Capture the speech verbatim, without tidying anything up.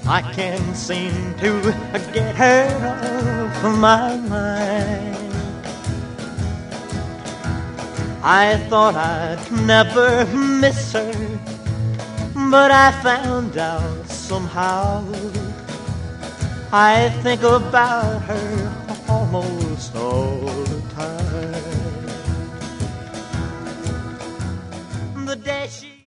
I can't seem to get her off my mind. I thought I'd never miss her, but I found out somehow. I think about her almost all the time. The day she